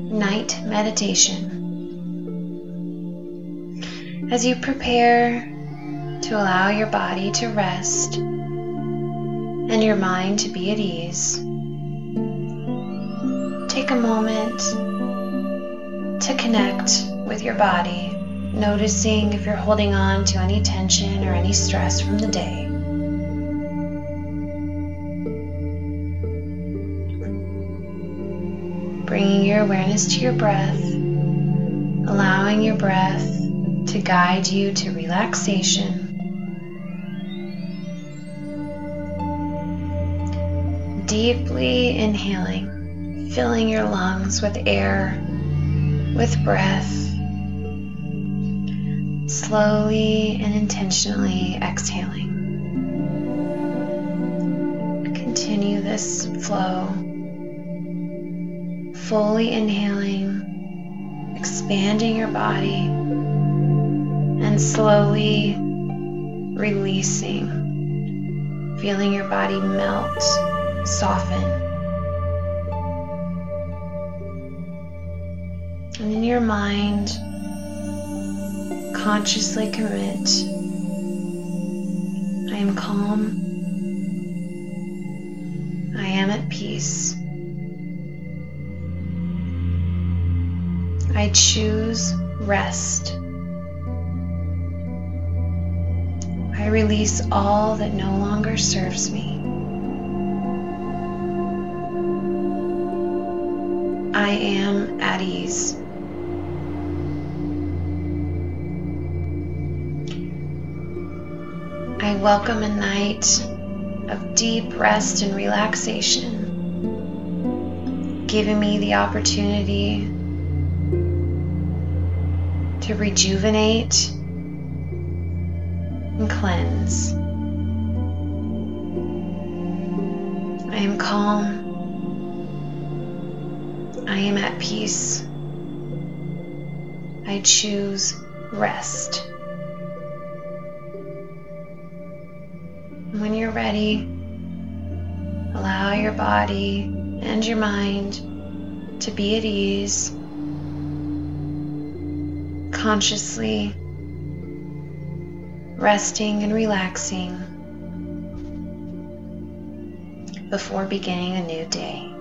night meditation. As you prepare to allow your body to rest and your mind to be at ease, take a moment to connect with your body, noticing if you're holding on to any tension or any stress from the day. Bringing your awareness to your breath, allowing your breath to guide you to relaxation. Deeply inhaling, filling your lungs with air, with breath. Slowly and intentionally exhaling. Continue this flow. Fully inhaling, expanding your body, and slowly releasing, feeling your body melt, soften. And in your mind, consciously commit, I am calm, I am at peace. I choose rest. I release all that no longer serves me. I am at ease. I welcome a night of deep rest and relaxation, giving me the opportunity to rejuvenate and cleanse. I am calm. I am at peace. I choose rest. When you're ready, allow your body and your mind to be at ease, consciously resting and relaxing before beginning a new day.